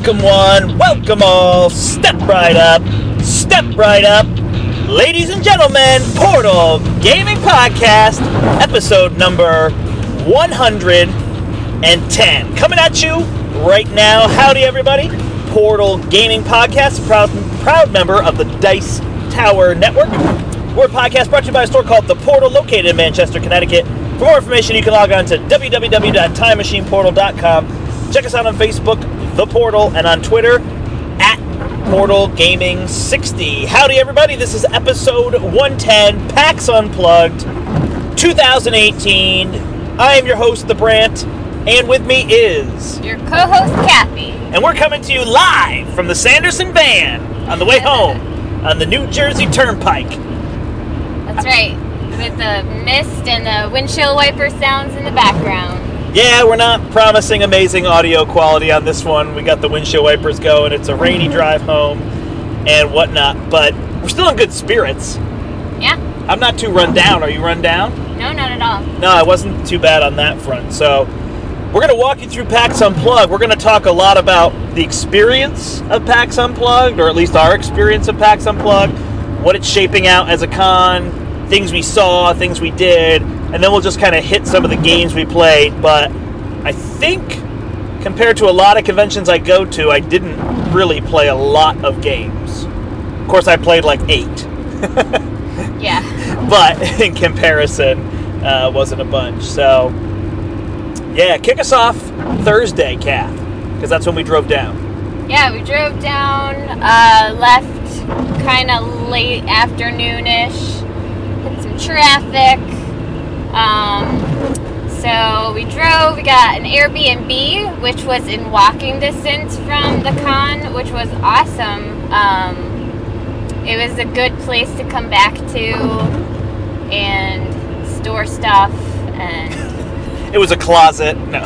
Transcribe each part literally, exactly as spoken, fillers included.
Welcome one, welcome all, step right up, step right up. Ladies and gentlemen, Portal Gaming Podcast, episode number one hundred ten. Coming at you right now. Howdy everybody. Portal Gaming Podcast, proud, proud member of the Dice Tower Network. We're a podcast brought to you by a store called The Portal, located in Manchester, Connecticut. For more information, you can log on to w w w dot time machine portal dot com. Check us out on Facebook, The Portal, and on Twitter, at Portal Gaming sixty. Howdy, everybody. This is episode one ten, PAX Unplugged, two thousand eighteen. I am your host, The Brant, and with me is... your co-host, Kathy. And we're coming to you live from the Sanderson van on the way home on the New Jersey Turnpike. That's right. With the mist and the windshield wiper sounds in the background. Yeah, we're not promising amazing audio quality on this one. We got the windshield wipers going. It's a rainy drive home and whatnot, but we're still in good spirits. Yeah. I'm not too run down. Are you run down? No, not at all. No, I wasn't too bad on that front. So we're going to walk you through PAX Unplugged. We're going to talk a lot about the experience of PAX Unplugged, or at least our experience of PAX Unplugged, what it's shaping out as a con, things we saw, things we did, and then we'll just kind of hit some of the games we played. But I think, compared to a lot of conventions I go to, I didn't really play a lot of games. Of course, I played like eight. Yeah. But in comparison, uh, wasn't a bunch. So, yeah, kick us off Thursday, Kath, because that's when we drove down. Yeah, we drove down, uh, left kind of late afternoon-ish, hit some traffic. Um, so we drove, we got an Airbnb, which was in walking distance from the con, which was awesome. Um, it was a good place to come back to and store stuff, and... It was a closet, no.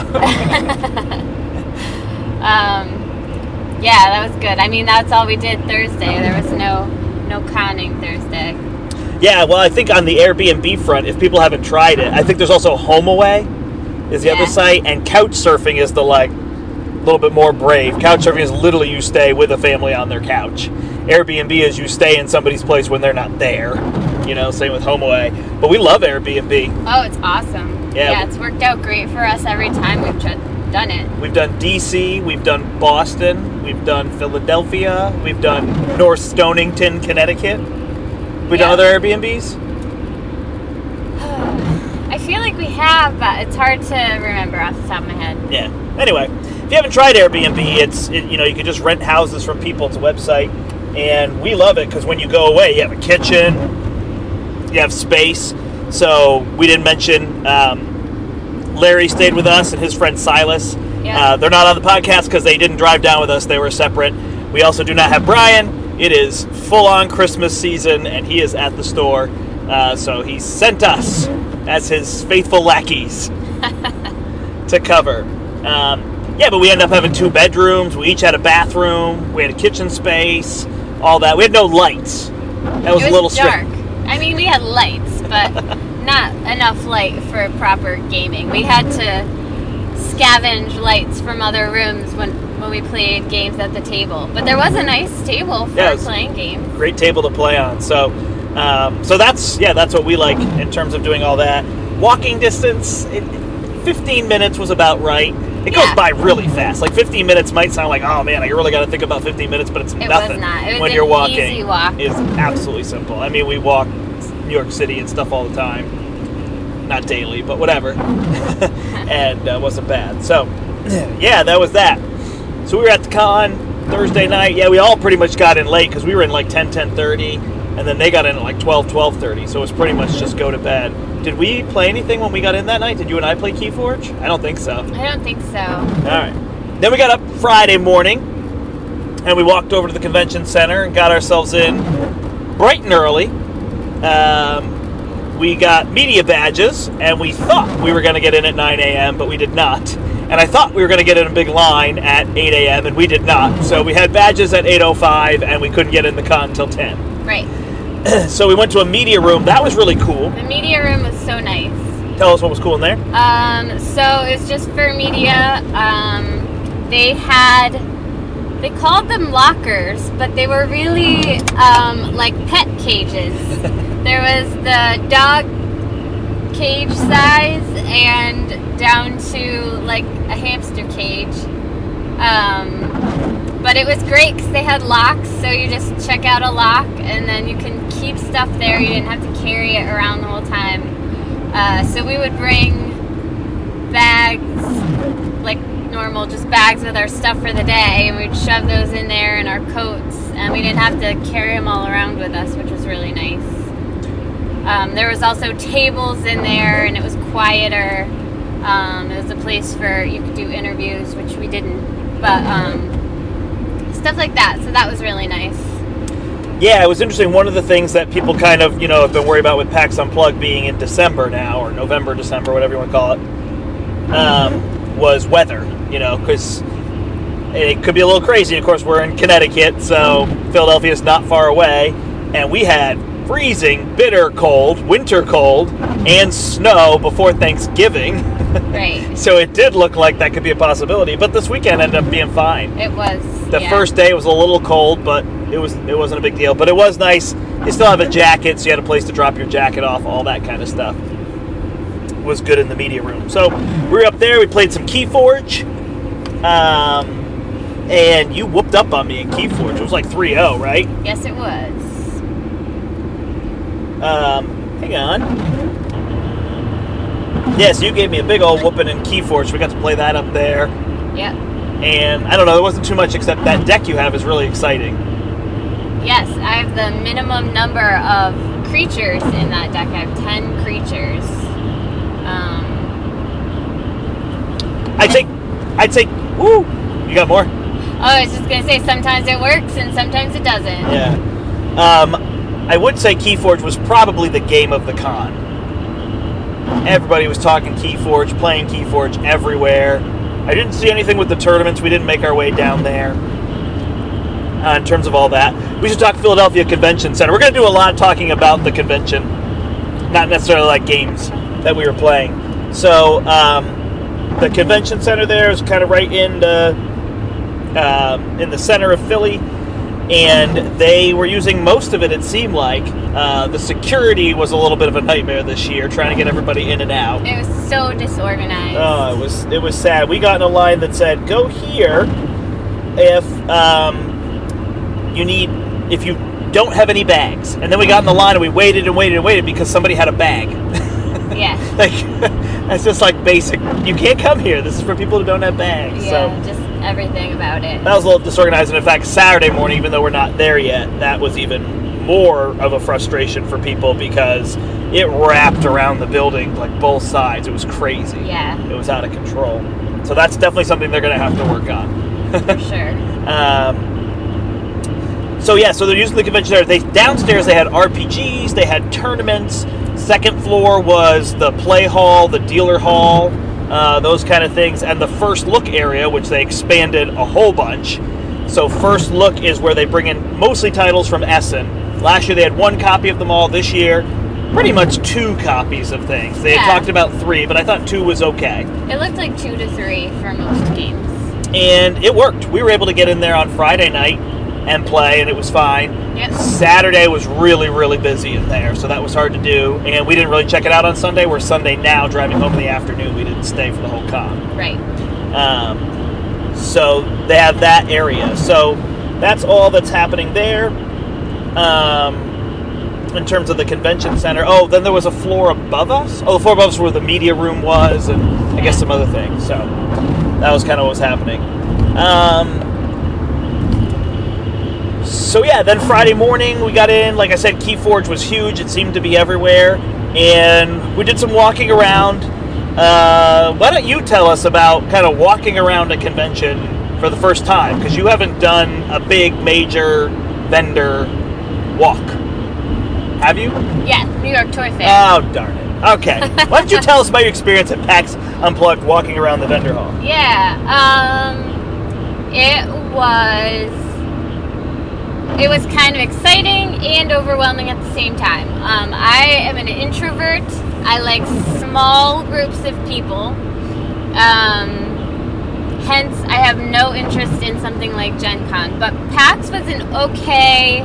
um, yeah, that was good. I mean, that's all we did Thursday. There was no, no conning Thursday. Yeah, well, I think on the Airbnb front, if people haven't tried it, I think there's also HomeAway is the Yeah. other site, and Couchsurfing is the, like, little bit more brave. Couchsurfing is literally you stay with a family on their couch. Airbnb is you stay in somebody's place when they're not there. You know, same with HomeAway. But we love Airbnb. Oh, it's awesome. Yeah. Yeah, it's worked out great for us every time we've tr- done it. We've done D C, we've done Boston, we've done Philadelphia, we've done North Stonington, Connecticut. We Yeah. done other Airbnbs? I feel like we have, but it's hard to remember off the top of my head. Yeah. Anyway, if you haven't tried Airbnb, it's it, you know you can just rent houses from people. It's a website, and we love it because when you go away, you have a kitchen, you have space. So we didn't mention um, Larry stayed with us and his friend Silas. Yeah. Uh, they're not on the podcast because they didn't drive down with us. They were separate. We also do not have Brian. It is full-on Christmas season, and he is at the store. Uh, so he sent us as his faithful lackeys to cover. Um, yeah, but we ended up having two bedrooms. We each had a bathroom. We had a kitchen space, all that. We had no lights. That was, it was a little dark. strict. I mean, we had lights, but not enough light for proper gaming. We had to scavenge lights from other rooms when, when we played games at the table. But there was a nice table for Yeah, playing games. Great table to play on. So, um, so that's yeah, that's what we like in terms of doing all that. Walking distance, it, fifteen minutes was about right. It Yeah. goes by really fast. Like fifteen minutes might sound like, oh man, I really got to think about fifteen minutes, but it's It nothing was not. It was when an you're walking. easy walk. It's absolutely simple. I mean, we walk New York City and stuff all the time. Not daily, but whatever. And uh, wasn't bad. So, yeah, that was that. So we were at the con Thursday night. Yeah, we all pretty much got in late because we were in like ten, ten thirty, and then they got in at like twelve, twelve thirty. So it was pretty much just go to bed. Did we play anything when we got in that night? Did you and I play Keyforge? I don't think so. I don't think so. All right. Then we got up Friday morning, and we walked over to the convention center and got ourselves in bright and early. Um, we got media badges, and we thought we were going to get in at nine a.m., but we did not. And I thought we were going to get in a big line at eight a.m., and we did not. So we had badges at eight oh five, and we couldn't get in the con until ten. Right. So we went to a media room. That was really cool. The media room was so nice. Tell us what was cool in there. Um, so it was just for media. Um, they had They called them lockers, but they were really um, like pet cages. There was the dog cage size and down to like a hamster cage. Um, but it was great because they had locks, so you just check out a lock and then you can keep stuff there. You didn't have to carry it around the whole time. Uh, so we would bring bags, like normal, just bags with our stuff for the day, and we'd shove those in there in our coats, and we didn't have to carry them all around with us, which was really nice. Um, there was also tables in there, and it was quieter. Um, it was a place for, you could do interviews, which we didn't, but um, stuff like that, so that was really nice. Yeah, it was interesting. One of the things that people kind of, you know, have been worried about with PAX Unplugged being in December now, or November, December, whatever you want to call it, um, was weather, you know, because it could be a little crazy. Of course, we're in Connecticut, so Philadelphia is not far away, and we had freezing, bitter cold, winter cold, and snow before Thanksgiving. Right. So it did look like that could be a possibility, but this weekend ended up being fine. It was. The yeah. first day was a little cold, but it was it wasn't a big deal. But it was nice. You still have a jacket, so you had a place to drop your jacket off, all that kind of stuff. It was good in the media room. So we were up there. We played some Keyforge, um, and you whooped up on me in Keyforge. It was like three oh, right? Yes, it was. Um, hang on. Yes, you gave me a big old whooping in Keyforge. We got to play that up there. Yep. And I don't know, there wasn't too much except that deck you have is really exciting. Yes, I have the minimum number of creatures in that deck. I have ten creatures. Um, I take, I take, woo! You got more? oh, I was just going to say, sometimes it works and sometimes it doesn't. Yeah. Um, I would say Keyforge was probably the game of the con. Everybody was talking Keyforge, playing Keyforge everywhere. I didn't see anything with the tournaments. We didn't make our way down there uh, in terms of all that. We should talk Philadelphia Convention Center. We're going to do a lot of talking about the convention, not necessarily like games that we were playing. So um, the convention center there is kind of right in the, uh, in the center of Philly. And they were using most of it, it seemed like. Uh, the security was a little bit of a nightmare this year, trying to get everybody in and out. It was so disorganized. Oh, it was it was sad. We got in a line that said, go here if um, you need, if you don't have any bags. And then we got in the line and we waited and waited and waited because somebody had a bag. Yeah. Like, that's just like basic. You can't come here. This is for people who don't have bags. Yeah, so. just everything about it. That was a little disorganized, and in fact, Saturday morning, even though we're not there yet, that was even more of a frustration for people because it wrapped around the building, like both sides. It was crazy. Yeah. It was out of control. So that's definitely something they're going to have to work on. For sure. Um, so yeah, so they're using the convention center. They downstairs they had R P Gs, they had tournaments. Second floor was the play hall, the dealer hall. Uh, those kind of things, and the first look area, which they expanded a whole bunch. So first look is where they bring in mostly titles from Essen. Last year they had one copy of them all. This year, pretty much two copies of things. They Yeah. had talked about three, but I thought two was okay. It looked like two to three for most games. And it worked. We were able to get in there on Friday night and play, and it was fine. Yep. Saturday was really, really busy in there, so that was hard to do. And we didn't really check it out on Sunday. We're Sunday now, driving home in the afternoon. We didn't stay for the whole con. Right. Um, so they have that area. So that's all that's happening there. Um, in terms of the convention center. Oh, then there was a floor above us. Oh, the floor above us where the media room was, and I guess some other things. So that was kind of what was happening. Um, So yeah, then Friday morning we got in. Like I said, Keyforge was huge. It seemed to be everywhere. And we did some walking around. Uh, why don't you tell us about kind of walking around a convention for the first time? Because you haven't done a big, major vendor walk. Have you? Yeah, New York Toy Fair. Oh, darn it. Okay. Why don't you tell us about your experience at PAX Unplugged walking around the vendor hall? Yeah, um, it was... It was kind of exciting and overwhelming at the same time. Um, I am an introvert. I like small groups of people. Um, hence I have no interest in something like Gen Con. But PAX was an okay,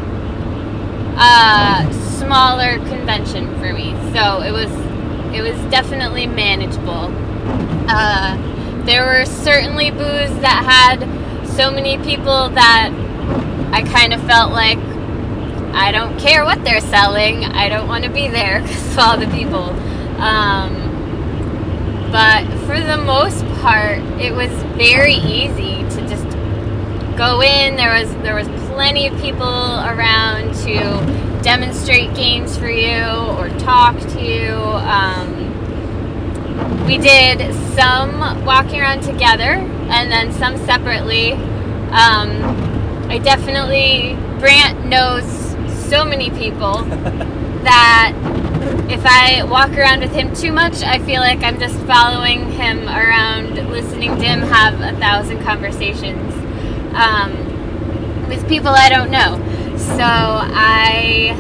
uh, smaller convention for me. So it was, it was definitely manageable. Uh, there were certainly booths that had so many people that I kind of felt like, I don't care what they're selling. I don't want to be there because of all the people. Um, but for the most part, it was very easy to just go in. There was there was plenty of people around to demonstrate games for you or talk to you. Um, we did some walking around together and then some separately. Um, I definitely, Brant knows so many people that if I walk around with him too much, I feel like I'm just following him around, listening to him have a thousand conversations um, with people I don't know. So I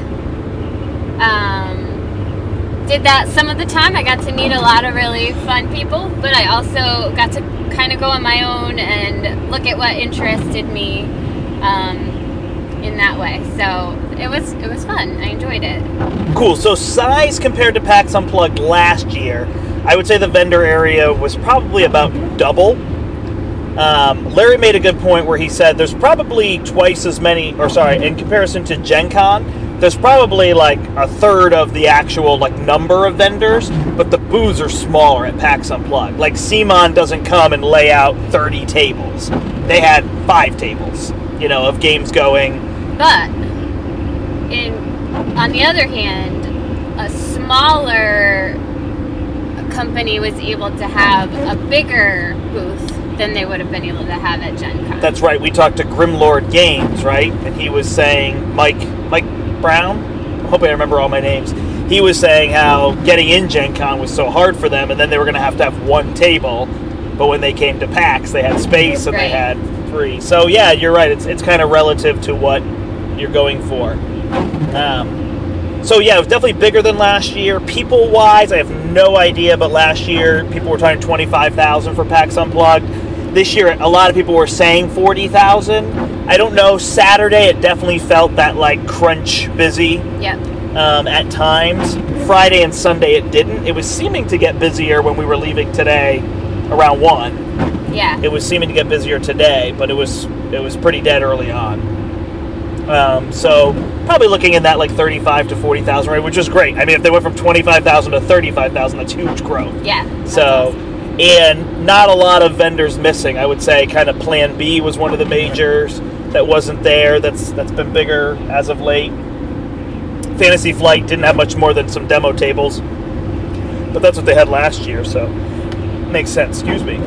um, did that some of the time. I got to meet a lot of really fun people, but I also got to kind of go on my own and look at what interested me um, in that way. So it was it was fun. I enjoyed it. Cool. So size compared to PAX Unplugged last year, I would say the vendor area was probably about double. Um, Larry made a good point where he said there's probably twice as many, or sorry, in comparison to Gen Con, there's probably like a third of the actual like number of vendors, but the booths are smaller at PAX Unplugged. Like CMON doesn't come and lay out thirty tables. They had five tables, you know, of games going. But in on the other hand, a smaller company was able to have a bigger booth than they would have been able to have at Gen Con. That's right. We talked to Grimlord Games, right? And he was saying, Mike Mike Brown? I'm hoping I remember all my names. He was saying how getting in Gen Con was so hard for them, and then they were going to have to have one table. But when they came to PAX, they had space and right. they had three. So, yeah, you're right. It's it's kind of relative to what you're going for. Um, so, yeah, it was definitely bigger than last year. People-wise, I have no idea, but last year people were talking twenty-five thousand for PAX Unplugged. This year, a lot of people were saying forty thousand. I don't know. Saturday, it definitely felt that, like, crunch busy Yep. um, at times. Friday and Sunday, it didn't. It was seeming to get busier when we were leaving today around one. Yeah. It was seeming to get busier today, but it was it was pretty dead early on. Um, so probably looking in that like thirty-five to forty thousand range, which is great. I mean, if they went from twenty-five thousand to thirty-five thousand, that's huge growth. Yeah. So, and not a lot of vendors missing. I would say kind of Plan B was one of the majors that wasn't there. That's that's been bigger as of late. Fantasy Flight didn't have much more than some demo tables, but that's what they had last year, so makes sense. Excuse me.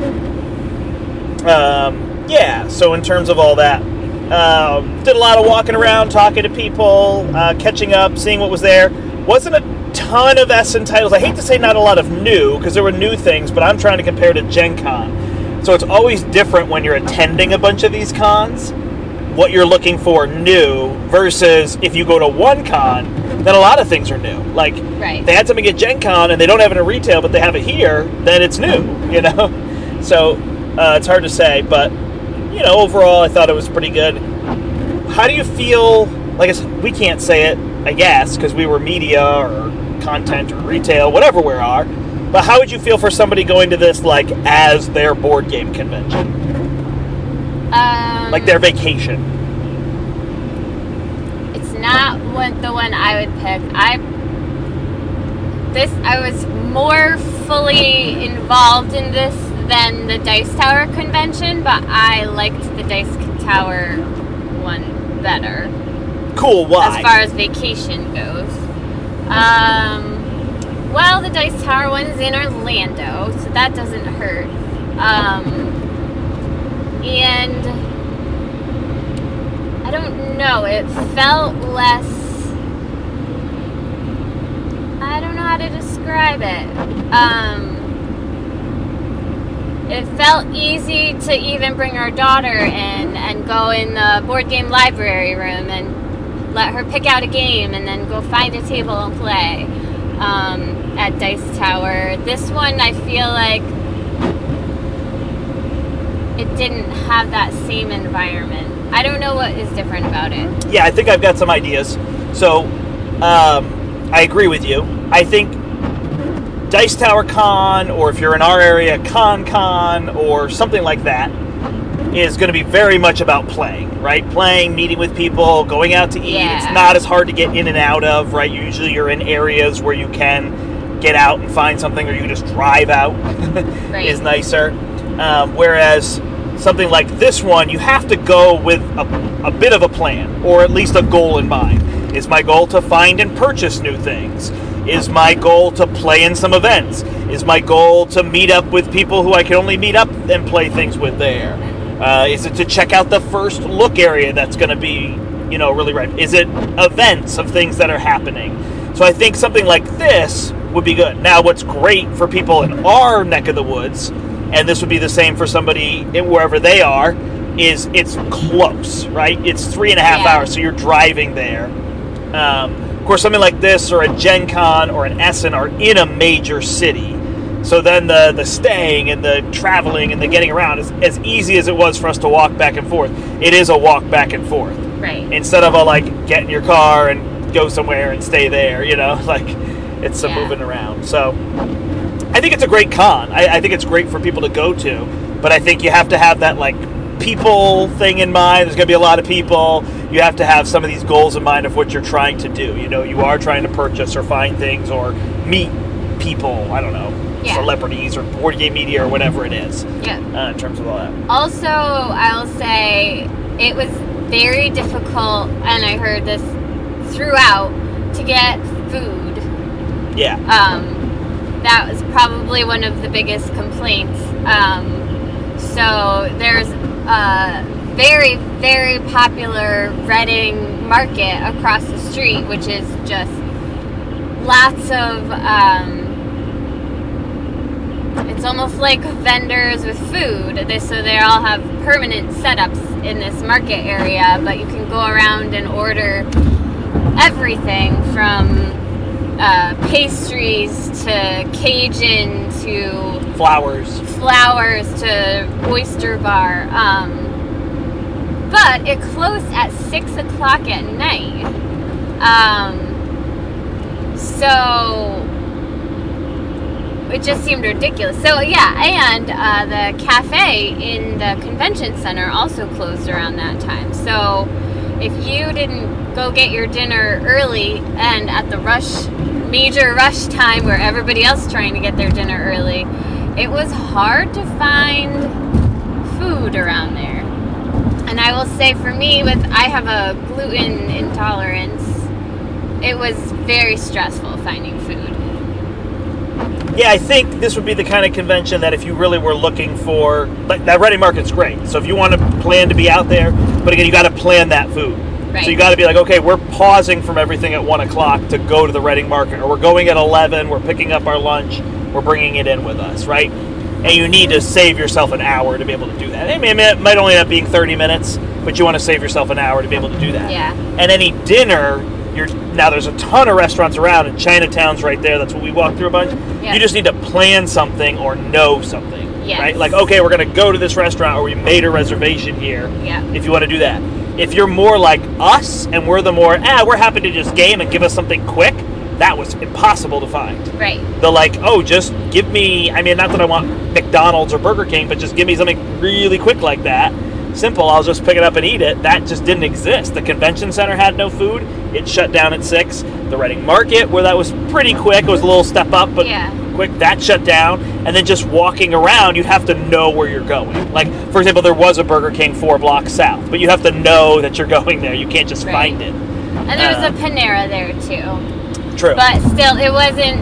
Um, yeah. So in terms of all that. Uh, did a lot of walking around, talking to people, uh, catching up, seeing what was there. Wasn't a ton of Essen titles. I hate to say not a lot of new, because there were new things, but I'm trying to compare to Gen Con. So it's always different when you're attending a bunch of these cons, what you're looking for new, versus if you go to one con, then a lot of things are new. Like, right. they had something at Gen Con, and they don't have it in retail, but they have it here, then it's new, you know? So uh, it's hard to say, but you know, overall, I thought it was pretty good. How do you feel? Like I said, we can't say it, I guess, because we were media or content or retail, whatever we are. But how would you feel for somebody going to this like as their board game convention, Um, like their vacation? It's not one, the one I would pick. I this I was more fully involved in this than the Dice Tower convention, but I liked the Dice Tower one better. Cool. Why? As far as vacation goes. Um, well, the Dice Tower one's in Orlando, so that doesn't hurt. Um, and I don't know, it felt less... I don't know how to describe it. Um... It felt easy to even bring our daughter in and go in the board game library room and let her pick out a game and then go find a table and play um, at Dice Tower. This one, I feel like it didn't have that same environment. I don't know what is different about it. Yeah, I think I've got some ideas. So, um, I agree with you. I think Dice Tower Con, or if you're in our area, Con Con, or something like that, is going to be very much about playing, right? Playing, meeting with people, going out to eat. Yeah. It's not as hard to get in and out of, right? Usually you're in areas where you can get out and find something, or you can just drive out. Right. Is nicer. Um, whereas something like this one, you have to go with a, a bit of a plan, or at least a goal in mind. Is my goal to find and purchase new things? Is my goal to play in some events? Is my goal to meet up with people who I can only meet up and play things with there? Uh, is it to check out the first look area that's going to be, you know, really right? Is it events of things that are happening? So I think something like this would be good. Now, what's great for people in our neck of the woods, and this would be the same for somebody in wherever they are, is it's close, right? It's three and a half Yeah. hours, so you're driving there. Um, of course, something like this or a Gen Con or an Essen are in a major city. So then the, the staying and the traveling and the getting around is as easy as it was for us to walk back and forth. It is a walk back and forth. Right. Instead of a, like, get in your car and go somewhere and stay there, you know? Like, it's some Yeah. moving around. So I think it's a great con. I, I think it's great for people to go to. But I think you have to have that, like, people thing in mind. There's going to be a lot of people. You have to have some of these goals in mind of what you're trying to do. You know, you are trying to purchase or find things or meet people, I don't know, Yeah. celebrities or board game media or whatever it is, Yeah. uh, in terms of all that. Also, I'll say it was very difficult, and I heard this throughout, to get food. Yeah. Um, that was probably one of the biggest complaints. Um, so there's a very, very popular Reading market across the street, which is just lots of, um, it's almost like vendors with food. They, so they all have permanent setups in this market area, but you can go around and order everything from uh, pastries to Cajun to Flowers. flowers to oyster bar. Um, but it closed at six o'clock at night. Um, so it just seemed ridiculous. So yeah, and uh, the cafe in the convention center also closed around that time. So if you didn't go get your dinner early and at the rush, major rush time where everybody else is trying to get their dinner early, it was hard to find food around there. And I will say for me, with I have a gluten intolerance, it was very stressful finding food. Yeah, I think this would be the kind of convention that if you really were looking for, like, that Reading Market's great. So if you want to plan to be out there, but again, you got to plan that food. Right. So you got to be like, okay, we're pausing from everything at one o'clock to go to the Reading Market, or we're going at eleven, we're picking up our lunch, we're bringing it in with us, right? And you need to save yourself an hour to be able to do that. I mean, it might only end up being thirty minutes, but you want to save yourself an hour to be able to do that. Yeah. And any dinner, you're now there's a ton of restaurants around, and Chinatown's right there. That's what we walked through a bunch. Yeah. You just need to plan something or know something, Yes. right? Like, okay, we're going to go to this restaurant, or we made a reservation here. Yeah. If you want to do that. If you're more like us, and we're the more, ah, we're happy to just game and give us something quick, that was impossible to find. Right. The like, oh, just give me, I mean, not that I want McDonald's or Burger King, but just give me something really quick like that. Simple, I'll just pick it up and eat it. That just didn't exist. The convention center had no food. It shut down at six. The Reading Market, where that was pretty quick, it was a little step up, but Yeah. quick, that shut down. And then just walking around, you have to know where you're going. Like, for example, there was a Burger King four blocks south, but you have to know that you're going there. You can't just Right. find it. And there was Uh, a Panera there too. True. But still, it wasn't,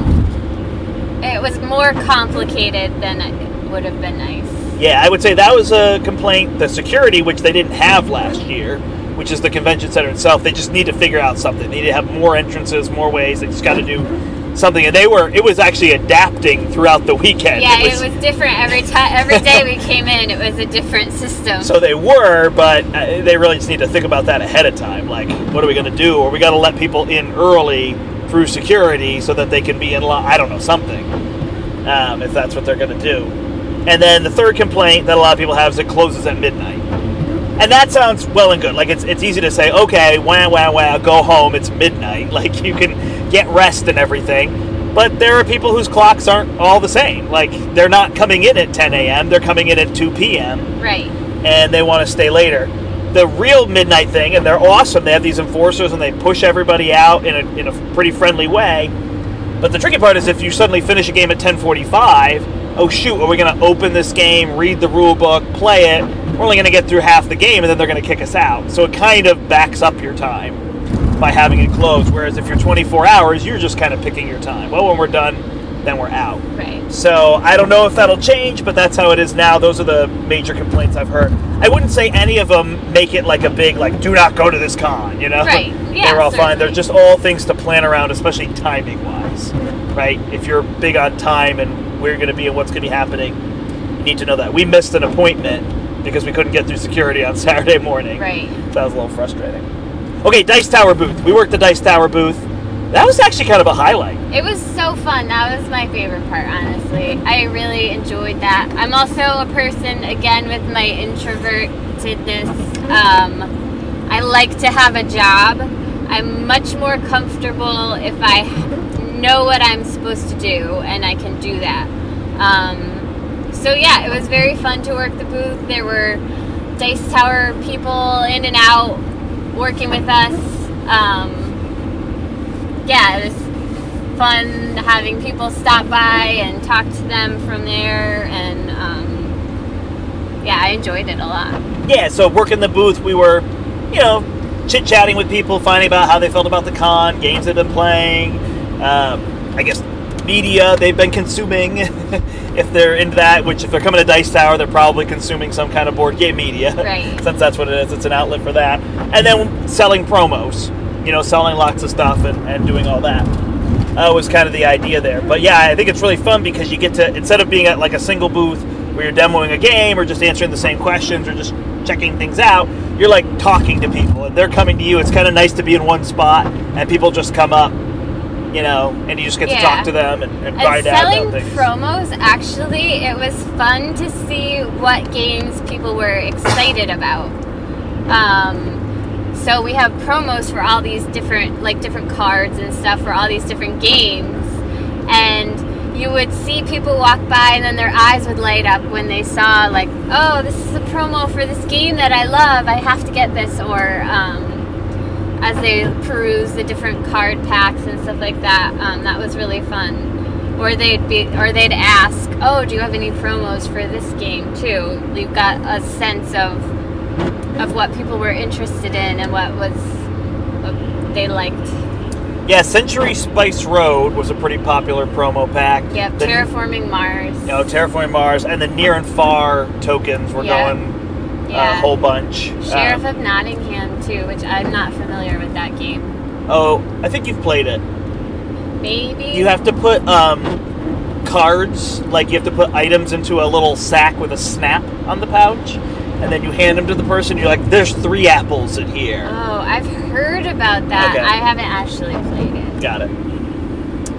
it was more complicated than it would have been nice. Yeah, I would say that was a complaint. The security, which they didn't have last year, which is the convention center itself, they just need to figure out something. They need to have more entrances, more ways. They just got to do something. And they were, it was actually adapting throughout the weekend. Yeah, it was, it was different every time. Every day we came in, it was a different system. So they were, but uh, they really just need to think about that ahead of time. Like, what are we going to do? Or we got to let people in early through security so that they can be in line. I don't know, something, um, if that's what they're going to do. And then the third complaint that a lot of people have is it closes at midnight. And that sounds well and good. Like, it's it's easy to say, okay, wah, wah, wah, go home, it's midnight. Like, you can get rest and everything. But there are people whose clocks aren't all the same. Like, they're not coming in at ten a.m., they're coming in at two p.m. Right. And they want to stay later. The real midnight thing, and they're awesome, they have these enforcers and they push everybody out in a, in a pretty friendly way. But the tricky part is if you suddenly finish a game at ten forty-five, oh shoot, are we going to open this game, read the rule book, play it? We're only going to get through half the game, and then they're going to kick us out. So it kind of backs up your time by having it closed. Whereas if you're twenty-four hours, you're just kind of picking your time. Well, when we're done, then we're out. Right. So I don't know if that'll change, but that's how it is now. Those are the major complaints I've heard. I wouldn't say any of them make it like a big, like, do not go to this con, you know? Right. Yeah, They're all certainly. fine. They're just all things to plan around, especially timing-wise, right? If you're big on time and where you're going to be and what's going to be happening, you need to know that. We missed an appointment because we couldn't get through security on Saturday morning. Right. So that was a little frustrating. Okay, Dice Tower booth. We worked the Dice Tower booth. That was actually kind of a highlight. It was so fun. That was my favorite part, honestly. I really enjoyed that. I'm also a person, again, with my introvertedness. Um, I like to have a job. I'm much more comfortable if I know what I'm supposed to do, and I can do that. Um, so, yeah, it was very fun to work the booth. There were Dice Tower people in and out working with us. Um, yeah, it was fun having people stop by and talk to them from there, and um, yeah, I enjoyed it a lot. Yeah, so working the booth, we were, you know, chit-chatting with people, finding about how they felt about the con, games they've been playing, um, I guess media they've been consuming, if they're into that, which if they're coming to Dice Tower, they're probably consuming some kind of board game media, right. Since that's what it is, it's an outlet for that. And then selling promos. You know, selling lots of stuff and, and doing all that uh, was kind of the idea there. But yeah, I think it's really fun because you get to, instead of being at like a single booth where you're demoing a game or just answering the same questions or just checking things out, you're like talking to people and they're coming to you. It's kind of nice to be in one spot and people just come up, you know, and you just get yeah. to talk to them and, and, and find out selling about things. promos, actually, it was fun to see what games people were excited about. Um... So we have promos for all these different, like different cards and stuff for all these different games. And you would see people walk by and then their eyes would light up when they saw like, oh, this is a promo for this game that I love. I have to get this. Or um, as they peruse the different card packs and stuff like that. Um, that was really fun. Or they'd be, or they'd ask, oh, do you have any promos for this game too? You've got a sense of of what people were interested in and what was what they liked. Yeah, Century Spice Road was a pretty popular promo pack. Yep, the, Terraforming Mars. You know, Terraforming Mars, and the Near and Far tokens were yeah. going yeah. a whole bunch. Sheriff um, of Nottingham, too, which I'm not familiar with that game. Oh, I think you've played it. Maybe? You have to put um, cards, like you have to put items into a little sack with a snap on the pouch. And then you hand them to the person, you're like, there's three apples in here. Oh, I've heard about that. Okay. I haven't actually played it. Got it.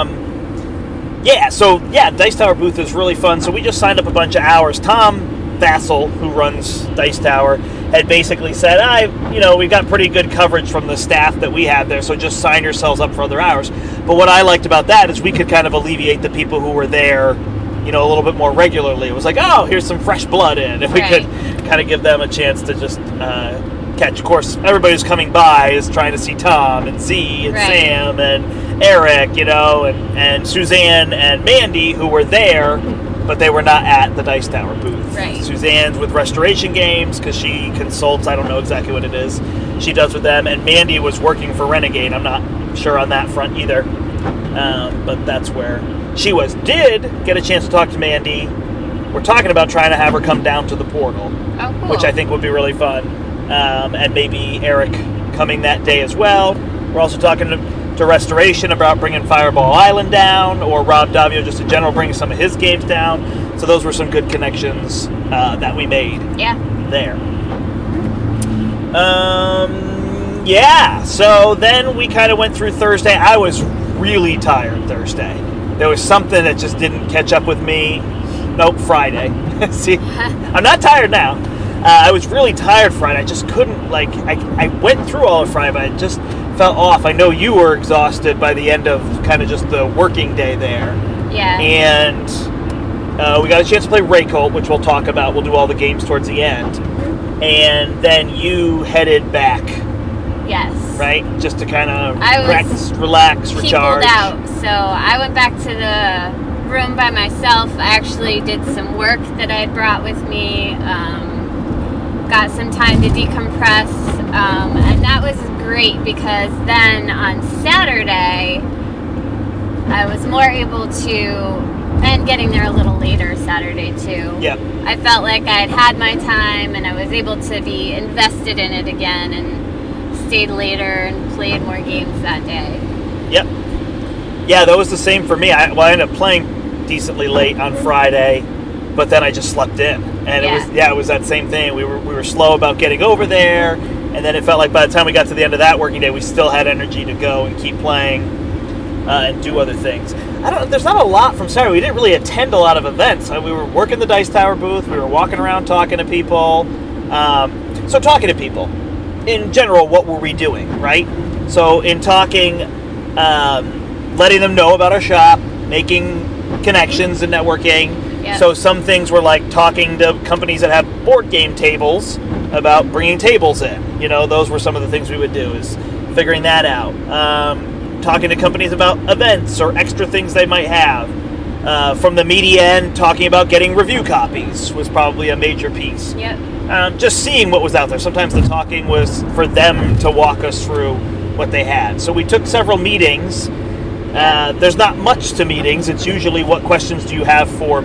Um, yeah, so, yeah, Dice Tower booth is really fun. So we just signed up a bunch of hours. Tom Vassal, who runs Dice Tower, had basically said, I, you know, we've got pretty good coverage from the staff that we have there, so just sign yourselves up for other hours. But what I liked about that is we could kind of alleviate the people who were there, you know, a little bit more regularly. It was like, oh, here's some fresh blood in. If we right. could kind of give them a chance to just uh, catch. Of course, everybody who's coming by is trying to see Tom and Z and right. Sam and Eric, you know, and, and Suzanne and Mandy, who were there, but they were not at the Dice Tower booth. Right. Suzanne's with Restoration Games because she consults. I don't know exactly what it is she does with them. And Mandy was working for Renegade. I'm not sure on that front either. Um, but that's where she was. Did get a chance to talk to Mandy. We're talking about trying to have her come down to the portal, oh, cool. which I think would be really fun. Um, and maybe Eric coming that day as well. We're also talking to, to Restoration about bringing Fireball Island down, or Rob Davio just in general bringing some of his games down. So those were some good connections uh, that we made yeah. there. Um, yeah, so then we kind of went through Thursday. I was really tired Thursday. There was something that just didn't catch up with me. nope, Friday. See, I'm not tired now. Uh, I was really tired Friday. I just couldn't, like, I, I went through all of Friday, but I just felt off. I know you were exhausted by the end of kind of just the working day there. Yeah. And uh, we got a chance to play Raycolt, which we'll talk about. We'll do all the games towards the end. And then you headed back. Yes. Right? Just to kind of I practice, relax, recharge. out. So I went back to the room by myself. I actually did some work that I had brought with me. Um, got some time to decompress. Um, and that was great because then on Saturday, I was more able to... And getting there a little later Saturday, too. Yep. I felt like I had had my time and I was able to be invested in it again and stayed later and played more games that day. Yep. Yeah, that was the same for me. I, well, I ended up playing decently late on Friday, but then I just slept in. And yeah. it was yeah, it was that same thing. We were we were slow about getting over there, and then it felt like by the time we got to the end of that working day, we still had energy to go and keep playing uh, and do other things. I don't. There's not a lot from Saturday. We didn't really attend a lot of events. We were working the Dice Tower booth. We were walking around talking to people. Um, so talking to people, in general, what were we doing, right? So in talking, um, letting them know about our shop, making connections and networking. Yep. So some things were like talking to companies that have board game tables about bringing tables in. You know, those were some of the things we would do, is figuring that out. Um, talking to companies about events or extra things they might have. Uh, from the media end, talking about getting review copies was probably a major piece. Yep. Um, just seeing what was out there. Sometimes the talking was for them to walk us through what they had. So we took several meetings. Uh, there's not much to meetings. It's usually what questions do you have for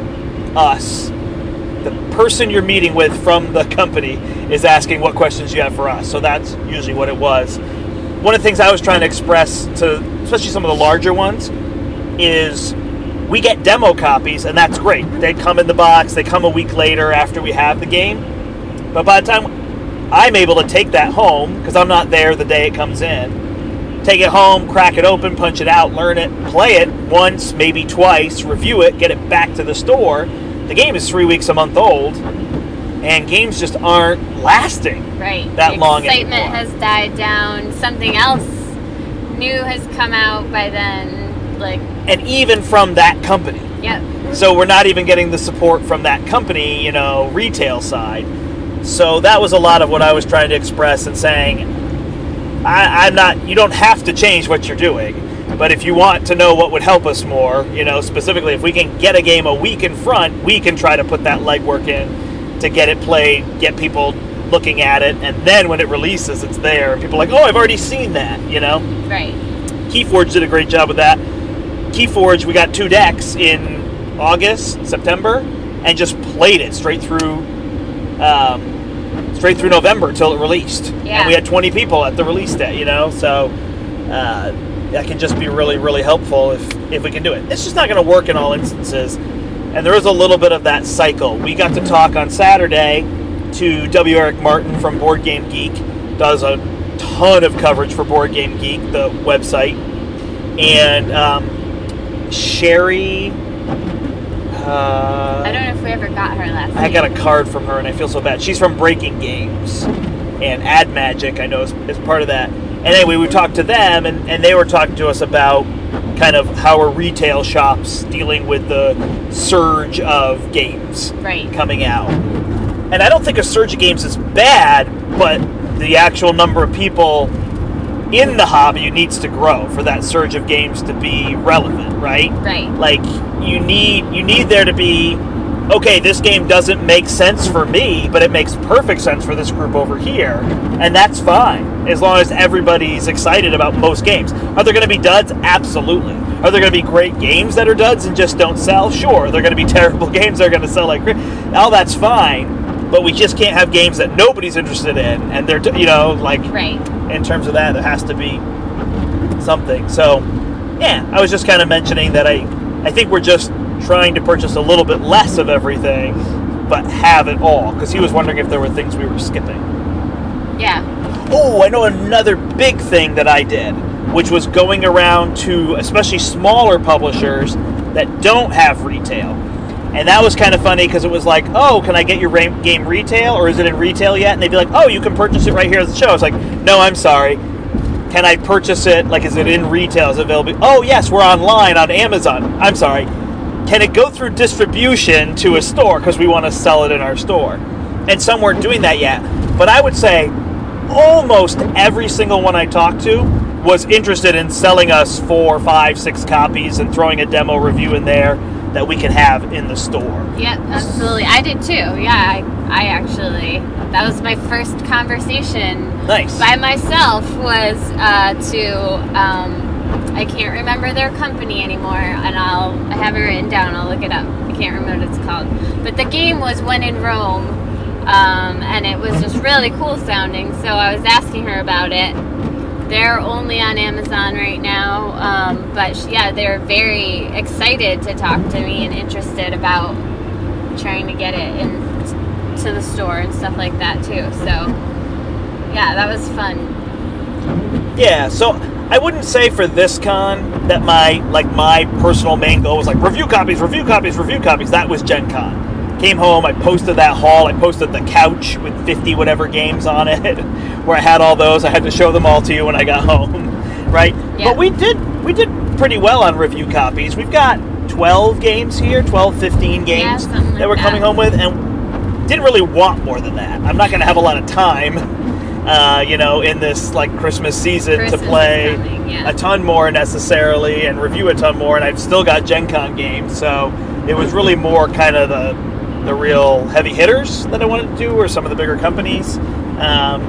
us. The person you're meeting with from the company is asking what questions you have for us. So that's usually what it was. One of the things I was trying to express to, especially some of the larger ones, is we get demo copies, and that's great. They come in the box. They come a week later after we have the game. But by the time I'm able to take that home, because I'm not there the day it comes in, take it home, crack it open, punch it out, learn it, play it once, maybe twice, review it, get it back to the store, the game is three weeks a month old, and games just aren't lasting right. that the long excitement anymore. has died down. Something else new has come out by then. Like, and even from that company. Yep. So we're not even getting the support from that company, you know, retail side. So that was a lot of what I was trying to express and saying, I, I'm not, you don't have to change what you're doing, but if you want to know what would help us more, you know, specifically if we can get a game a week in front, we can try to put that legwork in to get it played, get people looking at it, and then when it releases, it's there, and people are like, oh, I've already seen that, you know? Right. Keyforge did a great job with that. Keyforge, we got two decks in August, September, and just played it straight through um, straight through November till it released. Yeah. And we had twenty people at the release day, you know? So uh, that can just be really, really helpful if, if we can do it. It's just not going to work in all instances. And there is a little bit of that cycle. We got to talk on Saturday to W. Eric Martin from Board Game Geek. Does a ton of coverage for Board Game Geek, the website. And um, Sherry... Uh, I don't know if we ever got her last I got a card from her, and I feel so bad. She's from Breaking Games. And Ad Magic, I know, is, is part of that. And anyway, we talked to them, and, and they were talking to us about kind of how are retail shops dealing with the surge of games right. coming out. And I don't think a surge of games is bad, but the actual number of people in the hobby needs to grow for that surge of games to be relevant, right? Right. Like, you need you need there to be, okay, this game doesn't make sense for me, but it makes perfect sense for this group over here, and that's fine, as long as everybody's excited about most games. Are there going to be duds? Absolutely. Are there going to be great games that are duds and just don't sell? Sure. Are there going to be terrible games that are going to sell like crazy? All that's fine, but we just can't have games that nobody's interested in, and they're, you know, like, right. in terms of that, there has to be something. So, yeah, I was just kind of mentioning that I, I think we're just trying to purchase a little bit less of everything, but have it all, because he was wondering if there were things we were skipping. Yeah. Oh, I know another big thing that I did, which was going around to especially smaller publishers that don't have retail. And that was kind of funny because it was like, oh, can I get your ra- game retail, or is it in retail yet? And they'd be like, oh, you can purchase it right here at the show. It's like, no, I'm sorry. Can I purchase it? Like, is it in retail? Is it available? Oh, yes, we're online on Amazon. I'm sorry. Can it go through distribution to a store because we want to sell it in our store? And some weren't doing that yet. But I would say almost every single one I talked to was interested in selling us four, five, six copies and throwing a demo review in there that we can have in the store. Yeah, absolutely. I did too. Yeah, I, I actually, that was my first conversation nice. by myself was uh, to, um, I can't remember their company anymore, and I'll, I have it written down, I'll look it up. I can't remember what it's called. But the game was When in Rome, um, and it was just really cool sounding, so I was asking her about it. They're only on Amazon right now, um, but yeah, they're very excited to talk to me and interested about trying to get it in to the store and stuff like that too. So yeah, that was fun. Yeah, so I wouldn't say for this con that my like my personal main goal was like review copies, review copies, review copies. That was Gen Con. Came home, I posted that haul, I posted the couch with fifty whatever games on it, where I had all those. I had to show them all to you when I got home, right? Yeah. But we did we did pretty well on review copies. We've got twelve games here, twelve, fifteen games yeah, like that we're that. coming home with, and didn't really want more than that. I'm not going to have a lot of time, uh, you know, in this like Christmas season Christmas to play is coming, yeah. a ton more necessarily and review a ton more, and I've still got Gen Con games, so it was really more kind of the the real heavy hitters that I wanted to do, or some of the bigger companies. Um,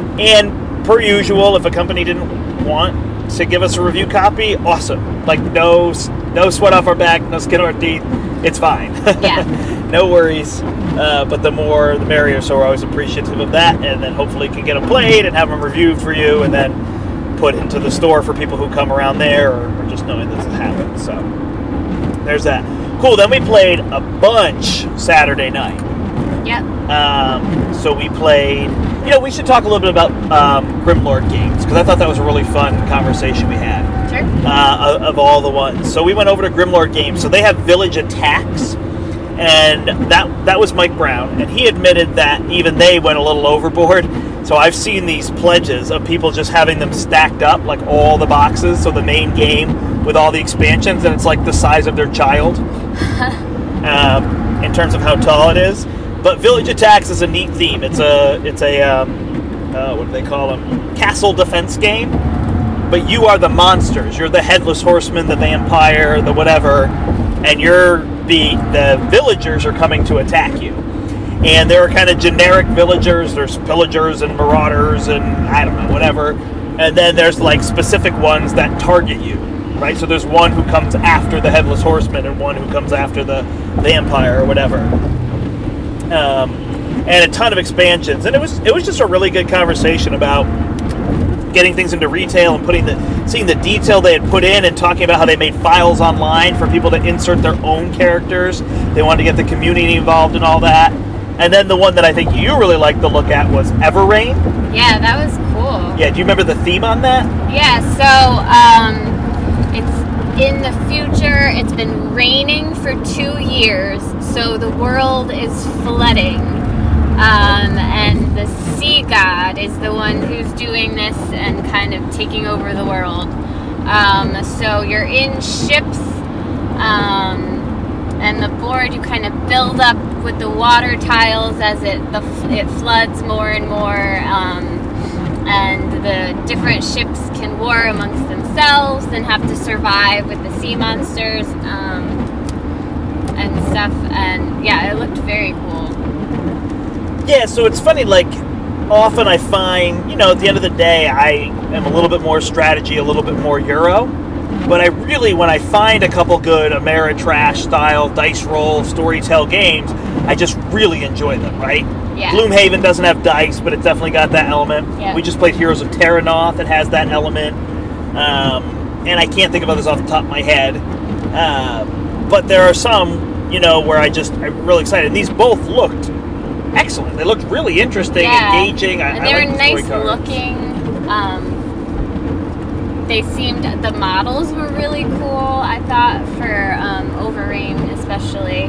and per usual, if a company didn't want to give us a review copy, awesome. Like no, no sweat off our back, no skin on our teeth. It's fine. Yeah. No worries. Uh, but the more, the merrier. So we're always appreciative of that, and then hopefully can get them played and have them reviewed for you, and then put into the store for people who come around there, or, or just knowing this has happened. So there's that. Cool, then we played a bunch Saturday night. Yep. Um, so we played, you know, we should talk a little bit about um, Grimlord games, because I thought that was a really fun conversation we had. Sure. Uh, of, of all the ones. So we went over to Grimlord games. So they have Village Attacks, and that that was Mike Brown, and he admitted that even they went a little overboard. So I've seen these pledges of people just having them stacked up, like all the boxes, so the main game with all the expansions, and it's like the size of their child um, in terms of how tall it is. But Village Attacks is a neat theme. It's a it's a um, uh, what do they call them? Castle defense game. But you are the monsters. You're the headless horseman, the vampire, the whatever, and you're the the villagers are coming to attack you. And there are kind of generic villagers. There's pillagers and marauders and I don't know, whatever. And then there's like specific ones that target you, right? So there's one who comes after the headless horseman and one who comes after the vampire or whatever. Um, and a ton of expansions. And it was it was just a really good conversation about getting things into retail and putting the seeing the detail they had put in, and talking about how they made files online for people to insert their own characters. They wanted to get the community involved in all that. And then the one that I think you really liked to look at was Everrain. Yeah, that was cool. Yeah, do you remember the theme on that? Yeah, so um, it's in the future. It's been raining for two years, so the world is flooding. Um, and the sea god is the one who's doing this and kind of taking over the world. Um, so you're in ships, um, and the board you kind of build up with the water tiles as it the it floods more and more, um, and the different ships can war amongst themselves and have to survive with the sea monsters um, and stuff. And yeah, it looked very cool. Yeah, so it's funny, like, often I find, you know, at the end of the day, I am a little bit more strategy, a little bit more Euro. But I really, when I find a couple good Ameritrash style dice roll storytell games, I just really enjoy them, right? Yeah. Gloomhaven doesn't have dice, but it's definitely got that element. Yeah. We just played Heroes of Terranoth, that has that element. Um, and I can't think of others off the top of my head. Uh, but there are some, you know, where I just, I'm really excited. These both looked excellent. They looked really interesting, yeah. engaging. I, and I they like were the story nice cards. looking. Um, they seemed, the models were really cool, I thought, for um, Overeem especially.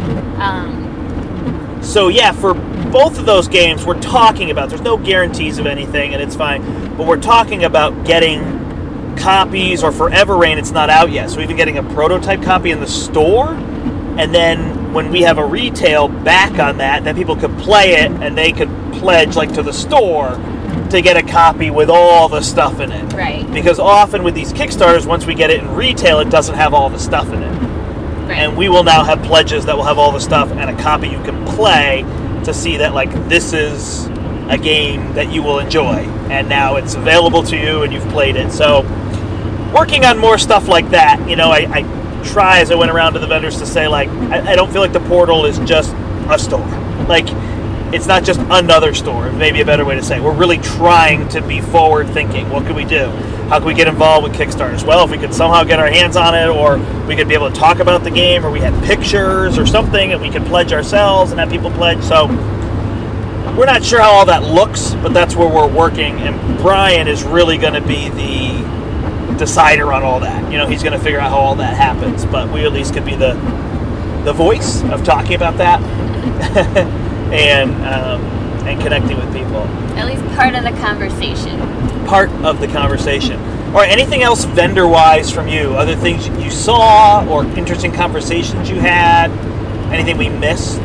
Um, so yeah, for both of those games, we're talking about, there's no guarantees of anything, and it's fine, but we're talking about getting copies, or for Everrain, it's not out yet, so we've been getting a prototype copy in the store, and then when we have a retail back on that, then people could play it, and they could pledge, like, to the store to get a copy with all the stuff in it. Right. Because often with these Kickstarters, once we get it in retail, it doesn't have all the stuff in it. Right. And we will now have pledges that will have all the stuff and a copy you can play to see that, like, this is a game that you will enjoy. And now it's available to you and you've played it. So, working on more stuff like that, you know, I, I try as I went around to the vendors to say, like, I, I don't feel like the Portal is just a store. Like, it's not just another store, maybe a better way to say it. We're really trying to be forward-thinking. What could we do? How can we get involved with Kickstarters? Well, if we could somehow get our hands on it, or we could be able to talk about the game, or we had pictures or something, and we could pledge ourselves and have people pledge. So we're not sure how all that looks, but that's where we're working, and Brian is really going to be the decider on all that. You know, he's going to figure out how all that happens, but we at least could be the the voice of talking about that. and um, and connecting with people. At least part of the conversation. Part of the conversation. All right, anything else vendor-wise from you? Other things you saw or interesting conversations you had? Anything we missed?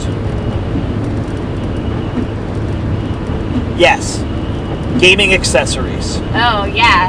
Yes. Gaming accessories. Oh, yeah.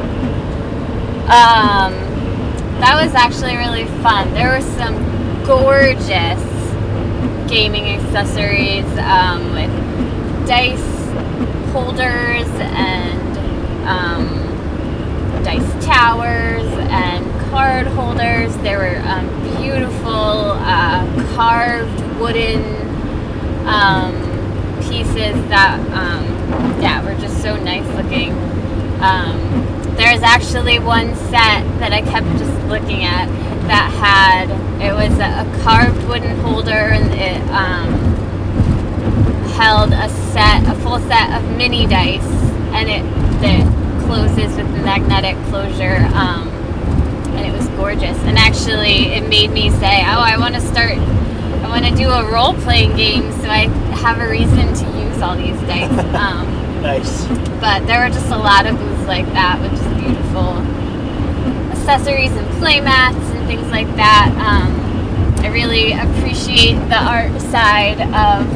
Um, that was actually really fun. There were some gorgeous gaming accessories um, with dice holders and um, dice towers and card holders. There were um, beautiful uh, carved wooden um, pieces that um, yeah were just so nice looking. Um, there's actually one set that I kept just looking at that had, it was a, a carved wooden holder, and it um, held a set, a full set of mini dice, and it that closes with the magnetic closure, um, and it was gorgeous. And actually, it made me say, oh, I want to start, I want to do a role-playing game, so I have a reason to use all these dice. Um, nice. But there were just a lot of booths like that with just beautiful accessories and play mats and things like that. Um, I really appreciate the art side of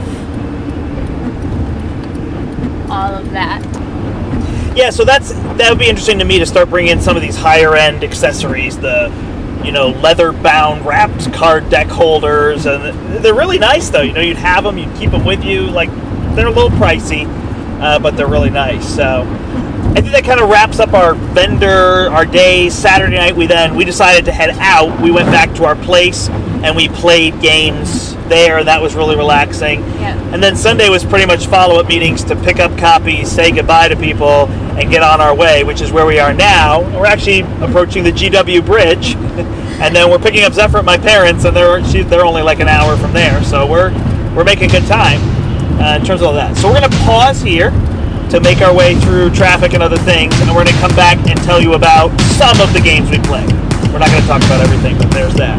all of that. Yeah, so that's that would be interesting to me to start bringing in some of these higher end accessories, the you know leather bound wrapped card deck holders, and they're really nice though. You know, you'd have them, you'd keep them with you. Like, they're a little pricey, uh, but they're really nice. So I think that kind of wraps up our vendor, our day. Saturday night, we then, we decided to head out. We went back to our place, and we played games there. That was really relaxing. Yeah. And then Sunday was pretty much follow-up meetings to pick up copies, say goodbye to people, and get on our way, which is where we are now. We're actually approaching the G W Bridge, and then we're picking up Zephyr at my parents', and they're they're only like an hour from there. So we're we're making good time uh, in terms of all that. So we're going to pause here to make our way through traffic and other things, and we're going to come back and tell you about some of the games we played. We're not going to talk about everything, but there's that.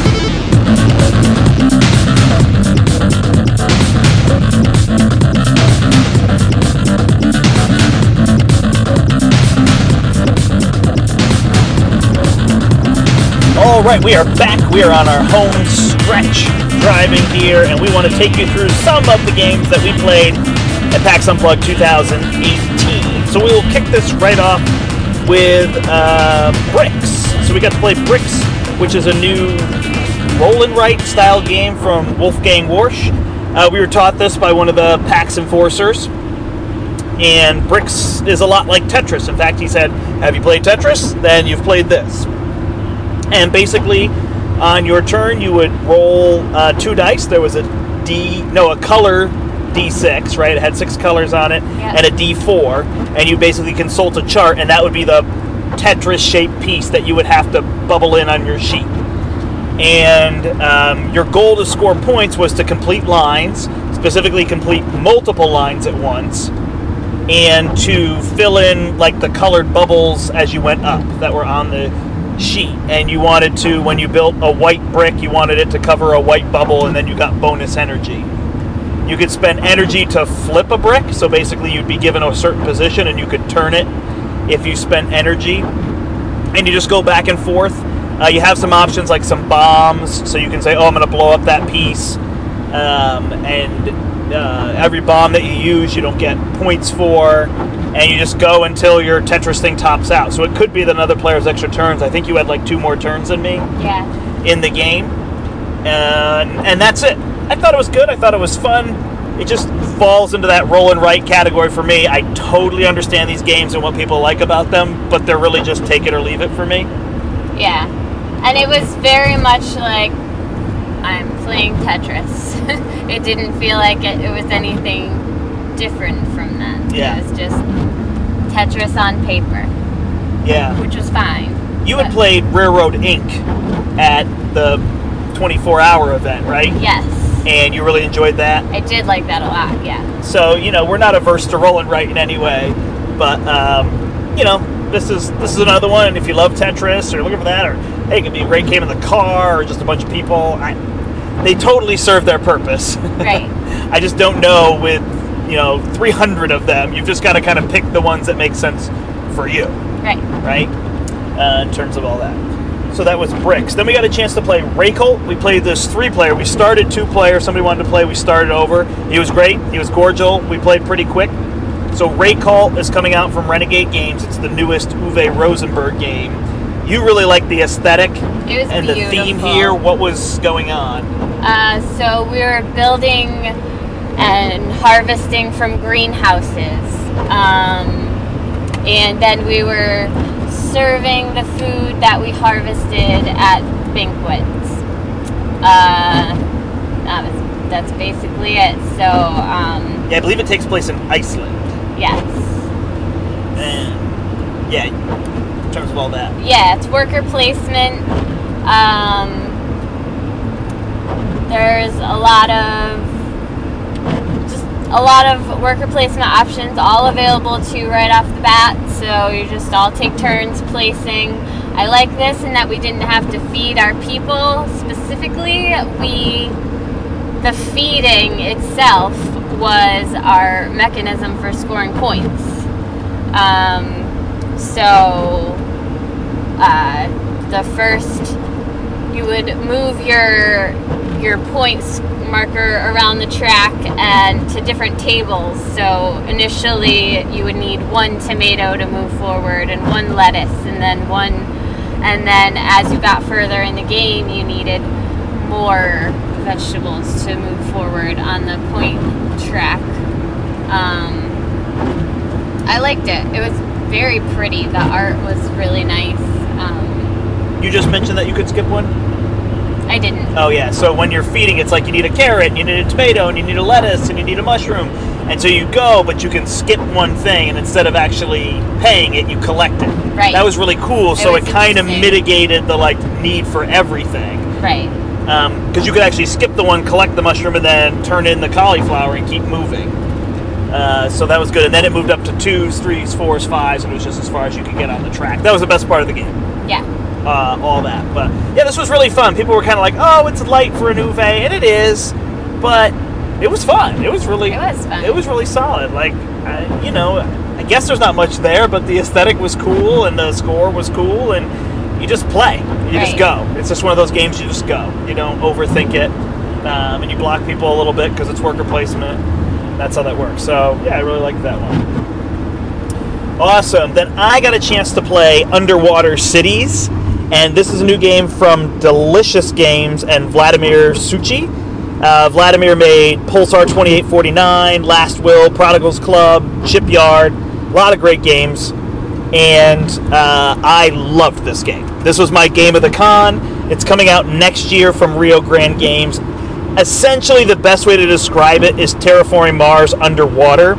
All right, we are back. We are on our home stretch driving here, and we want to take you through some of the games that we played at PAX Unplugged two thousand eighteen. So we will kick this right off with uh, Bricks. So we got to play Bricks, which is a new roll and write style game from Wolfgang Warsch. Uh, we were taught this by one of the PAX enforcers. And Bricks is a lot like Tetris. In fact, he said, have you played Tetris? Then you've played this. And basically, on your turn, you would roll uh, two dice. There was a D, no, a color D six, right? It had six colors on it, yeah. And a D four, and you basically consult a chart, and that would be the Tetris-shaped piece that you would have to bubble in on your sheet. And um, your goal to score points was to complete lines, specifically complete multiple lines at once, and to fill in like the colored bubbles as you went up that were on the sheet. And you wanted to, when you built a white brick, you wanted it to cover a white bubble, and then you got bonus energy. You could spend energy to flip a brick, so basically you'd be given a certain position and you could turn it if you spent energy. And you just go back and forth. Uh, you have some options like some bombs, so you can say, oh, I'm going to blow up that piece. Um, and uh, every bomb that you use, you don't get points for. And you just go until your Tetris thing tops out. So it could be that another player has extra turns. I think you had like two more turns than me yeah. in the game. Uh, and that's it. I thought it was good. I thought it was fun. It just falls into that roll and write category for me. I totally understand these games and what people like about them, but they're really just take it or leave it for me. Yeah. And it was very much like I'm playing Tetris. It didn't feel like it, it was anything different from that. Yeah. It was just Tetris on paper. Yeah. Which was fine. You had played Railroad Incorporated at the twenty-four hour event, right? Yes. And you really enjoyed that? I did like that a lot, yeah. So, you know, we're not averse to roll and write in any way, but, um, you know, this is this is another one, and if you love Tetris, or you're looking for that, or, hey, it could be a great game in the car, or just a bunch of people, I, they totally serve their purpose. Right. I just don't know with, you know, three hundred of them, you've just got to kind of pick the ones that make sense for you. Right. Right? Uh, in terms of all that. So that was Bricks. Then we got a chance to play Raycult. We played this three-player. We started two-player. Somebody wanted to play. We started over. He was great. He was cordial. We played pretty quick. So Raycult is coming out from Renegade Games. It's the newest Uwe Rosenberg game. You really like the aesthetic It was and beautiful. the theme here. What was going on? Uh, so we were building and harvesting from greenhouses. Um, and then we were serving the food that we harvested at banquets. Uh, that was, that's basically it. So, um, Yeah, I believe it takes place in Iceland. yes. And, yeah, in terms of all that. Yeah, it's worker placement. Um, there's a lot of just a lot of worker placement options, all available to you right off the bat. So you just all take turns placing. I like this in that we didn't have to feed our people specifically. We the feeding itself was our mechanism for scoring points. Um, so uh, the first you would move your your points marker around the track and to different tables. So initially you would need one tomato to move forward and one lettuce, and then one and then as you got further in the game you needed more vegetables to move forward on the point track. Um, I liked it. It was very pretty. The art was really nice. Um, You just mentioned that you could skip one? I didn't. Oh, yeah. So when you're feeding, it's like you need a carrot, and you need a tomato, and you need a lettuce, and you need a mushroom. And so you go, but you can skip one thing, and instead of actually paying it, you collect it. Right. That was really cool. It So it was kind of interesting. mitigated the like need for everything. Right. Because um, you could actually skip the one, collect the mushroom, and then turn in the cauliflower and keep moving. Uh, so that was good. And then it moved up to twos, threes, fours, fives, and it was just as far as you could get on the track. That was the best part of the game. Yeah. Uh, all that. But yeah, this was really fun. People were kind of like, oh, it's light for an Uwe, and it is, but it was fun. It was really, It was fun. It was really solid. Like, uh, you know, I guess there's not much there, but the aesthetic was cool, and the score was cool, and you just play. You just Right. go. It's just one of those games you just go. You don't overthink it, um, and you block people a little bit because it's worker placement. That's how that works. So yeah, I really liked that one. Awesome. Then I got a chance to play Underwater Cities. And this is a new game from Delicious Games and Vladimir Suchi. Uh, Vladimir made Pulsar twenty-eight forty-nine, Last Will, Prodigal's Club, Shipyard, a lot of great games. And uh, I loved this game. This was my game of the con. It's coming out next year from Rio Grande Games. Essentially, the best way to describe it is Terraforming Mars underwater.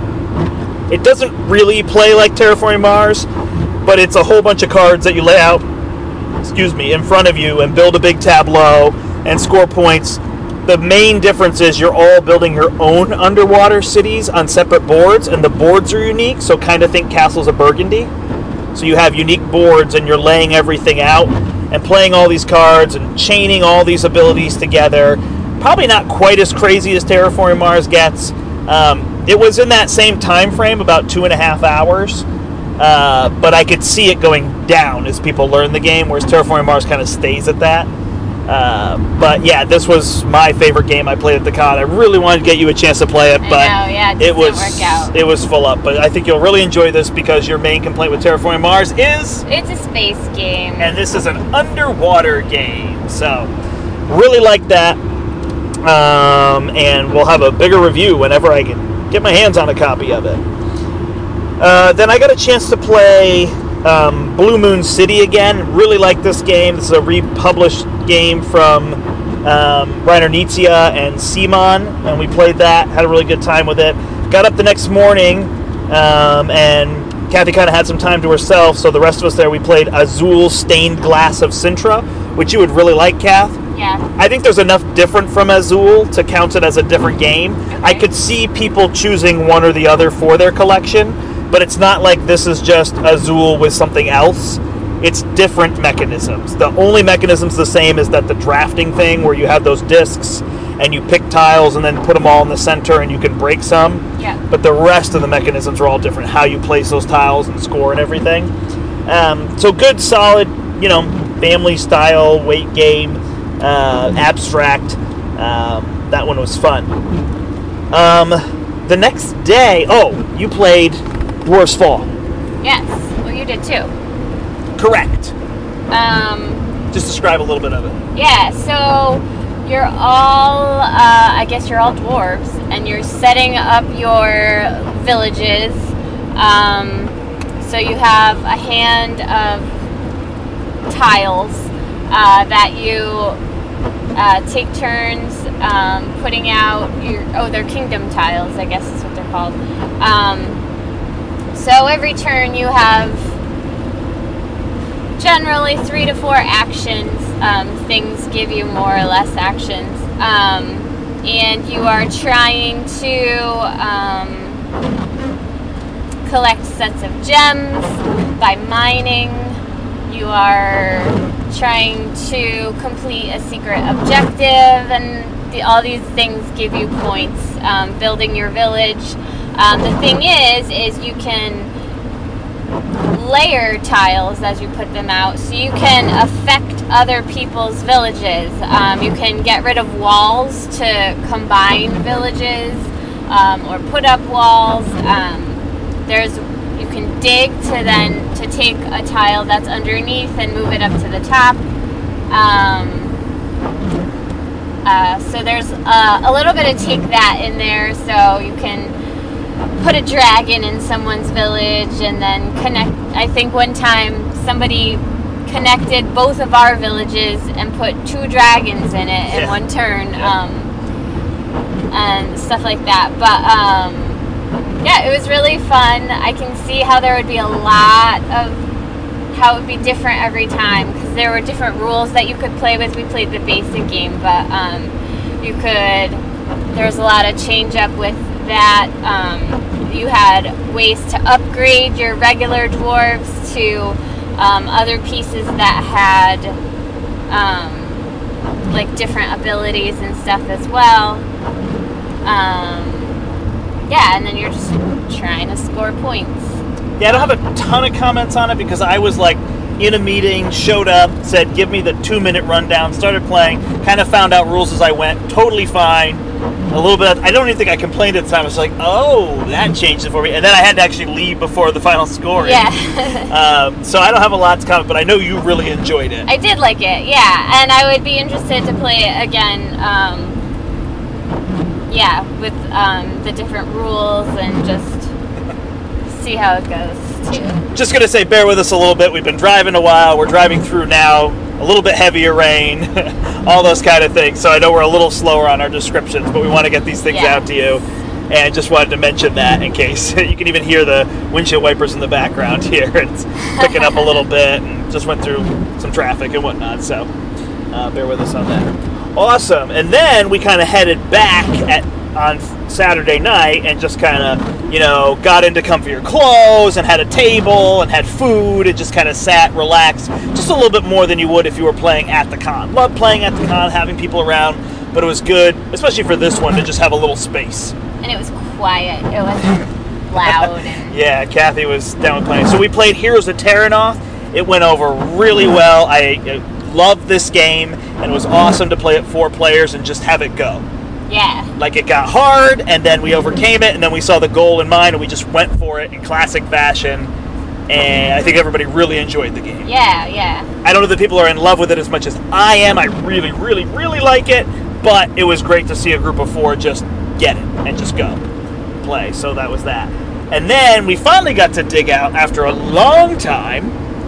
It doesn't really play like Terraforming Mars, but it's a whole bunch of cards that you lay out excuse me, in front of you and build a big tableau and score points the main difference is you're all building your own underwater cities on separate boards, and the boards are unique, so kind of think Castles of Burgundy. So you have unique boards, and you're laying everything out and playing all these cards and chaining all these abilities together. Probably not quite as crazy as Terraforming Mars gets. Um, it was in that same time frame, about two and a half hours, uh, but I could see it going down as people learn the game, whereas Terraforming Mars kind of stays at that. Uh, but yeah, this was my favorite game I played at the con. I really wanted to get you a chance to play it, but I know, yeah, it, it was work out. it was full up. But I think you'll really enjoy this because your main complaint with Terraforming Mars is it's a space game, and this is an underwater game. So really like that. Um, and we'll have a bigger review whenever I can get my hands on a copy of it. Uh, then I got a chance to play um, Blue Moon City again. Really like this game. This is a republished game from um, Reiner Knizia and Simon, and we played that. Had a really good time with it. Got up the next morning, um, and Kathy kind of had some time to herself, so the rest of us there, we played Azul Stained Glass of Sintra, which you would really like, Kath. Yeah. I think there's enough different from Azul to count it as a different game. Okay. I could see people choosing one or the other for their collection, but it's not like this is just Azul with something else. It's different mechanisms. The only mechanism's the same is that the drafting thing where you have those discs and you pick tiles and then put them all in the center and you can break some. Yeah. But the rest of the mechanisms are all different. How you place those tiles and score and everything. Um, so good, solid, you know, family style weight game. Uh, abstract. Um, that one was fun. Um, the next day, oh, you played Dwarf's Fall. Yes, well, you did too. Correct. Um, Just describe a little bit of it. Yeah, so you're all, uh, I guess you're all dwarves, and you're setting up your villages. Um, so you have a hand of tiles uh, that you Uh, take turns um, putting out your, oh, they're kingdom tiles, I guess is what they're called. Um, so every turn you have generally three to four actions. Um, things give you more or less actions. Um, and you are trying to um, collect sets of gems by mining. You are trying to complete a secret objective, and the, all these things give you points. Um, building your village. Um, the thing is, is you can layer tiles as you put them out, so you can affect other people's villages. Um, you can get rid of walls to combine villages, um, or put up walls. Um, there's You can dig to then to take a tile that's underneath and move it up to the top. Um, uh, so there's a, a little bit of take that in there. So you can put a dragon in someone's village and then connect. I think one time somebody connected both of our villages and put two dragons in it in yeah. one turn, yeah. um, and stuff like that. But um, yeah, it was really fun. I can see how there would be a lot of, how it would be different every time, because there were different rules that you could play with. We played the basic game, but um, you could, there was a lot of change up with that. Um, you had ways to upgrade your regular dwarves to um, other pieces that had um, like different abilities and stuff as well. Um, Yeah, and then you're just trying to score points. Yeah, I don't have a ton of comments on it because I was like in a meeting, showed up, said, give me the two minute rundown, started playing, kind of found out rules as I went, totally fine. A little bit, I don't even think I complained at the time. I was like, oh, that changed it for me. And then I had to actually leave before the final score. Yeah. um, so I don't have a lot to comment, but I know you really enjoyed it. I did like it, yeah. And I would be interested to play it again. Um, Yeah, with um, the different rules and just see how it goes, too. Just going to say, bear with us a little bit. We've been driving a while. We're driving through now. A little bit heavier rain. All those kind of things. So I know we're a little slower on our descriptions, but we want to get these things yeah. out to you. And just wanted to mention that in case. You can even hear the windshield wipers in the background here. It's picking up a little bit and just went through some traffic and whatnot. So uh, bear with us on that. Awesome. And then we kind of headed back at on Saturday night and just kind of, you know, got into comfier clothes and had a table and had food and just kind of sat, relaxed, just a little bit more than you would if you were playing at the con. Loved playing at the con, having people around, but it was good, especially for this one, to just have a little space. And it was quiet. It wasn't loud. And... yeah, Kathy was down with playing. So we played Heroes of Terranoth. It went over really well. I, I loved this game, and it was awesome to play it four players and just have it go. Yeah. Like, it got hard, and then we overcame it, and then we saw the goal in mind, and we just went for it in classic fashion, and I think everybody really enjoyed the game. Yeah, yeah. I don't know that people are in love with it as much as I am. I really, really, really like it, but it was great to see a group of four just get it and just go play, so that was that. And then we finally got to dig out, after a long time,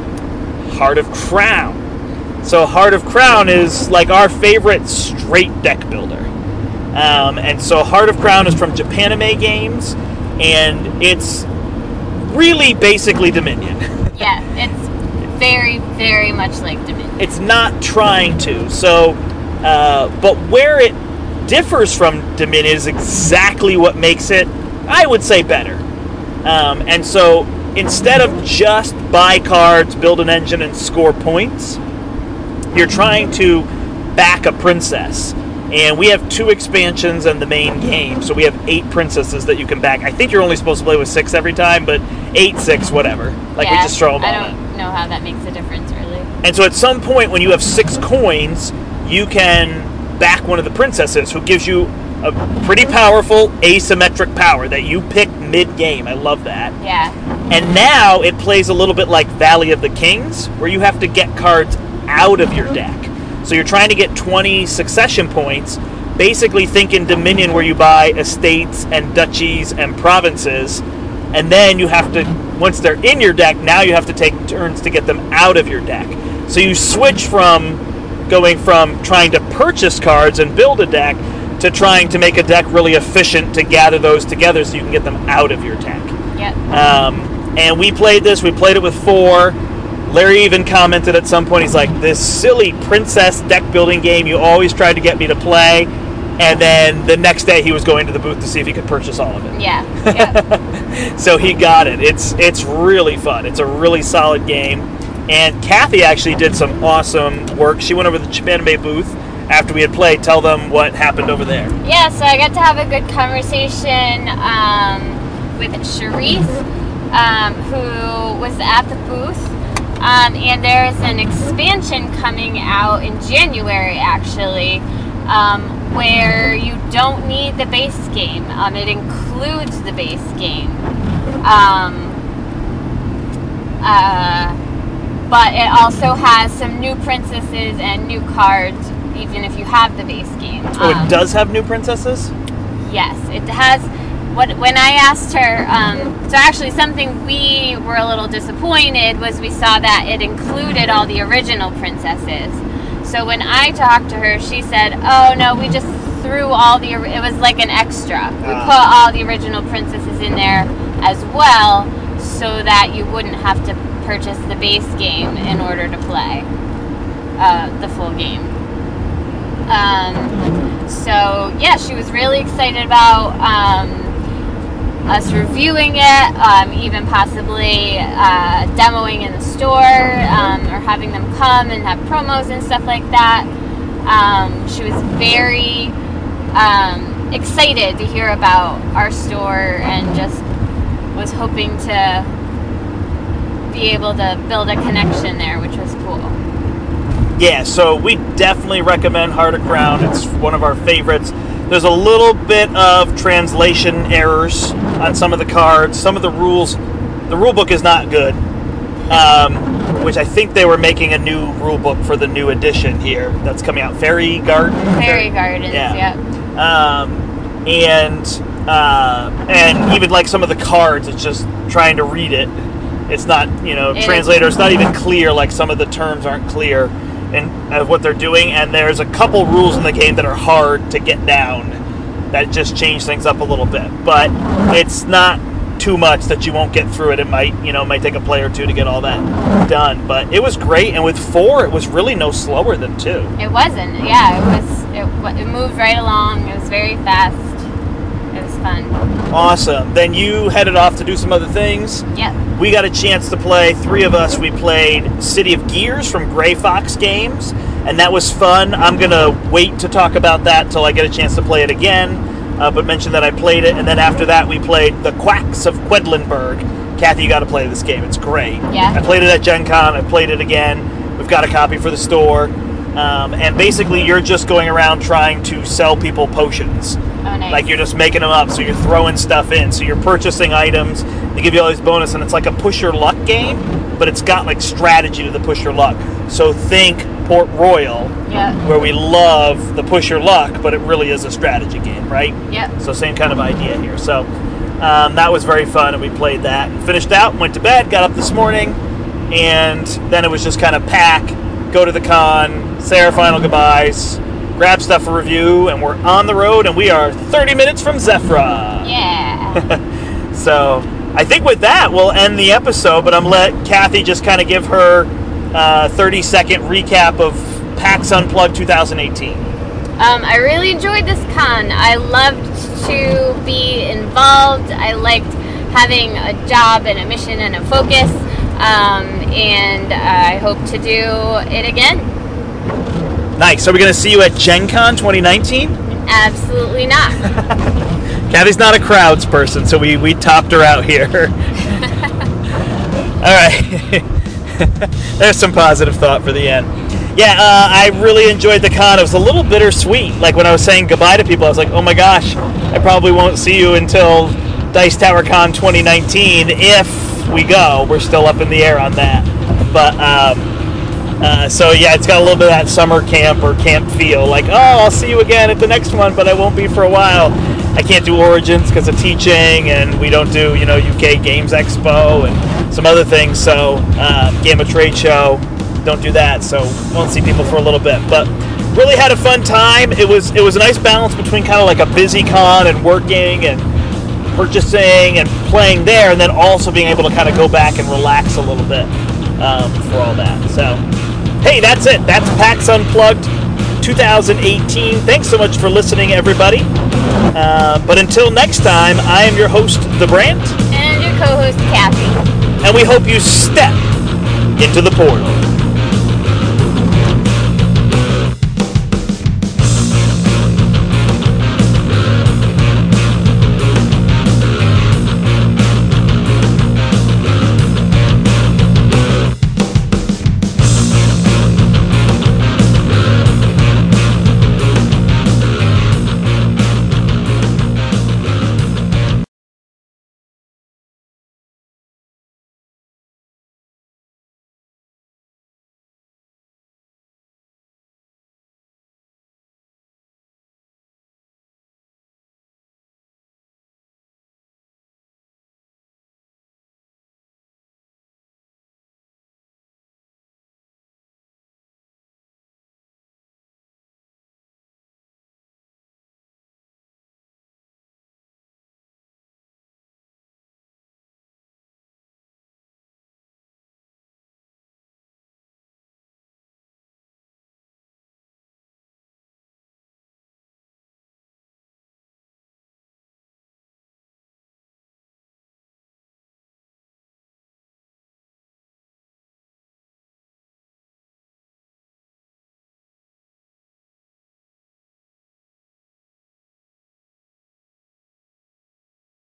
Heart of Crown. So Heart of Crown is like our favorite straight deck builder. Um, and so Heart of Crown is from Japanime Games, and it's really basically Dominion. Yeah, it's very, very much like Dominion. It's not trying to. So, uh, but where it differs from Dominion is exactly what makes it, I would say, better. Um, and so instead of just buy cards, build an engine, and score points, you're trying to back a princess. And we have two expansions and the main game, so we have eight princesses that you can back. I think you're only supposed to play with six every time, but eight, six, whatever. Like, yeah, we just throw them I all don't in. know how that makes a difference, really. And so at some point, when you have six coins, you can back one of the princesses, who gives you a pretty powerful asymmetric power that you pick mid-game. I love that. Yeah. And now it plays a little bit like Valley of the Kings, where you have to get cards out of your deck. So you're trying to get twenty succession points, basically thinking Dominion, where you buy estates and duchies and provinces, and then you have to, once they're in your deck, now you have to take turns to get them out of your deck. So you switch from going from trying to purchase cards and build a deck to trying to make a deck really efficient to gather those together so you can get them out of your deck. Yep. Um, and we played this, we played it with four. Larry even commented at some point, he's like, this silly princess deck building game you always tried to get me to play. And then the next day he was going to the booth to see if he could purchase all of it. Yeah. yeah. So he got it. It's it's really fun. It's a really solid game. And Kathy actually did some awesome work. She went over to the Japanime booth after we had played. Tell them what happened over there. Yeah, so I got to have a good conversation um, with Sharif, um, who was at the booth. Um, and there's an expansion coming out in January, actually, um, where you don't need the base game. Um, it includes the base game. Um, uh, but it also has some new princesses and new cards, even if you have the base game. Oh, Um, it does have new princesses? Yes, it has. What when I asked her, um, so actually something we were a little disappointed was we saw that it included all the original princesses. So when I talked to her, she said, "Oh no, we just threw all the. It was like an extra. We Ah. put all the original princesses in there as well, so that you wouldn't have to purchase the base game in order to play uh, the full game." Um, so yeah, she was really excited about um, us reviewing it, um, even possibly uh, demoing in the store, um, or having them come and have promos and stuff like that. Um, she was very um, excited to hear about our store and just was hoping to be able to build a connection there, which was cool. Yeah, so we definitely recommend Heart of Crown. It's one of our favorites. There's a little bit of translation errors on some of the cards. Some of the rules, the rule book is not good, um, which I think they were making a new rule book for the new edition here that's coming out. Fairy Garden? Fairy Gardens, Yeah. yep. Um, and, uh, and even like some of the cards, it's just trying to read it. It's not, you know, It translator. It's not even clear. Like, some of the terms aren't clear in uh, what they're doing, and there's a couple rules in the game that are hard to get down that just change things up a little bit. But it's not too much that you won't get through it. It might, you know, it might take a play or two to get all that done. But it was great, and with four, it was really no slower than two. It wasn't. Yeah, it was. It, it moved right along. It was very fast. It was fun. Awesome. Then you headed off to do some other things. Yep. We got a chance to play. Three of us. We played City of Gears from Gray Fox Games, and that was fun. I'm gonna wait to talk about that till I get a chance to play it again. Uh, but mention that I played it, and then after that we played The Quacks of Quedlinburg. Kathy, you got to play this game. It's great. Yeah. I played it at Gen Con. I played it again. We've got a copy for the store. Um, and basically you're just going around trying to sell people potions. Oh, nice. Like you're just making them up, so you're throwing stuff in. So you're purchasing items. They give you all these bonus, and it's like a push your luck game, but it's got like strategy to the push your luck. So think Port Royal, Yeah. where we love the push your luck, but it really is a strategy game, right? Yep. So same kind of idea here. So um, that was very fun, and we played that. Finished out, went to bed, got up this morning, and then it was just kind of pack, go to the con, say our final goodbyes, grab stuff for review, and we're on the road, and we are thirty minutes from Zefra. Yeah. So I think with that, we'll end the episode, but I'm going to let Kathy just kind of give her uh, thirty-second recap of PAX Unplugged twenty eighteen. Um, I really enjoyed this con. I loved to be involved. I liked having a job and a mission and a focus. Um, and I hope to do it again. Nice. Are we going to see you at Gen Con twenty nineteen? Absolutely not. Kathy's not a crowds person, so we, we topped her out here. All right. There's some positive thought for the end. Yeah, uh, I really enjoyed the con. It was a little bittersweet. Like when I was saying goodbye to people, I was like, oh my gosh, I probably won't see you until Dice Tower Con twenty nineteen if we go. We're still up in the air on that. But, um, uh, so yeah, it's got a little bit of that summer camp or camp feel. Like, oh, I'll see you again at the next one, but I won't be for a while. I can't do Origins because of teaching, and we don't do, you know, U K Games Expo and some other things. So, uh, Game of Trade Show, don't do that. So, won't see people for a little bit. But really had a fun time. It was it was a nice balance between kind of like a busy con and working and purchasing and playing there, and then also being able to kind of go back and relax a little bit um, for all that. So, hey, that's it. That's PAX Unplugged twenty eighteen. Thanks so much for listening, everybody. Uh, but until next time, I am your host, The Brant. And your co-host, Kathy. And we hope you step into the portal.